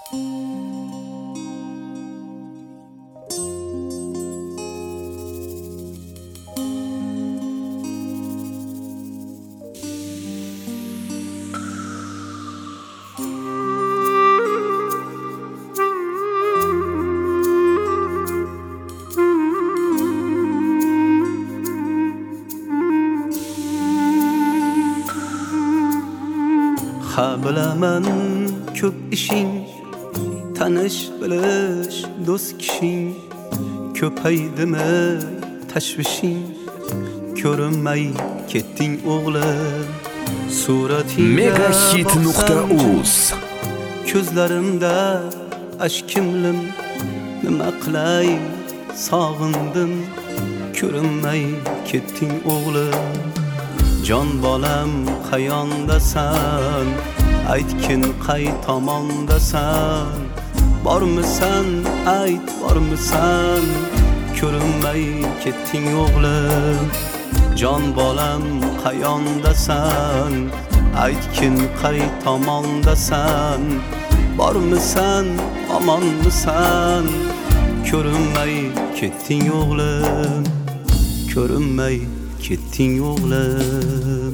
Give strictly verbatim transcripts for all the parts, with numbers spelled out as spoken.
Ha bilaman ko'p ishing, tanish bilish do'st kishing, ko'paydimi tashvishing, ko'rinmay ketding o'g'lim. Suratingga Megahit nuqta uz ko'zlarimda ashkimlim, nima qilay sog'indim, ko'rinmay ketding o'g'lim. Jon bolam qayondasan, aytgin qay tomondasan, bormisan ayt bormisan, ko'rinmay ketding o'g'lim. Jon bolam qayondasan, aytgin qay tomondasan, bormisan omonmisan, ko'rinmay ketding o'g'lim, ko'rinmay ketding o'g'lim.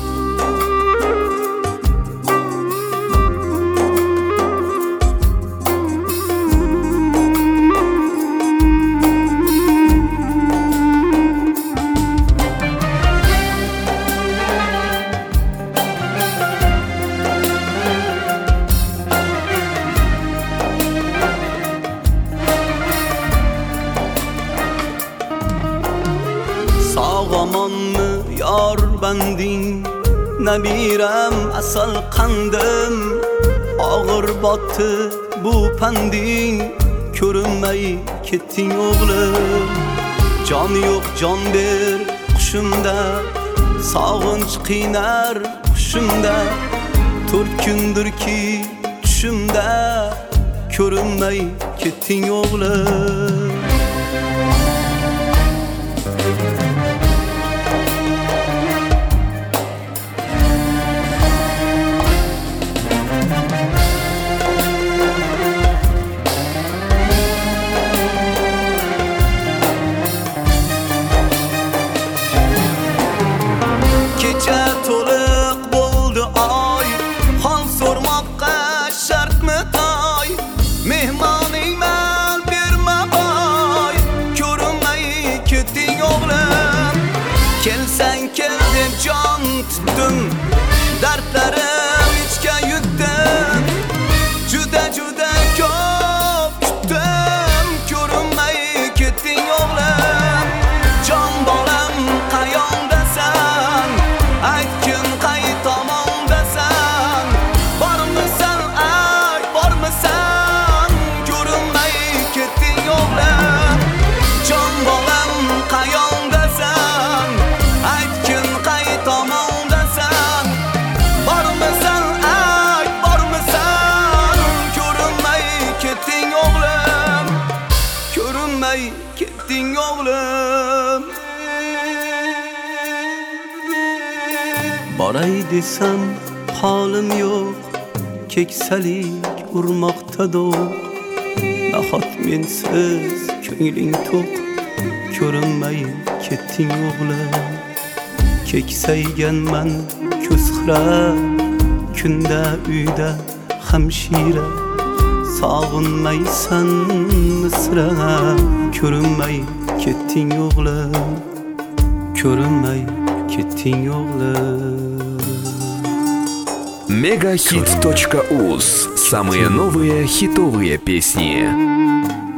Sağamanmı yar bending, nabiram asal qandim, og'ir botdi bu panding, ko'rinmay ketding o'g'lim. Jon yo'q jon ber qushimda, sog'inch qiynar qushimda, to'rt kundirki tushimda, ko'rinmay ketding o'g'lim. Kecha to'liq bo'ldi oy, hol so'rmoqqa shartmi toy, mehmoningman berma boy, ko'rinmay ketding o'g'lim. Kelsang kel deb jon tutdim, dardlarim ichga yutdim, juda juda ko'p kutdim, ko'rinmay ketding o'g'lim. Jon bolam qayondasan, aytgin qay tomondasan, bormisan ay bormisan, ko'rinmay ketding o'g'lim. Jon bolam qayondasan, aytgin qay tomondasan, bormisan ay bormisan, ko'rinmay ketding o'g'lim, ko'rinmay ketding o'g'lim. Boray desam holim yo'q, keksalik urmoqda do'q, nahot mensiz ko'ngling to'q, ko'rinmay ketding o'g'lim. Keksayganman ko'zxira, kunda uyda hamshira, sog'inmaysan misra, ko'rinmay ketding o'g'lim, ko'rinmay ketding o'g'lim. Megahit точка уз. Самые новые хитовые песни.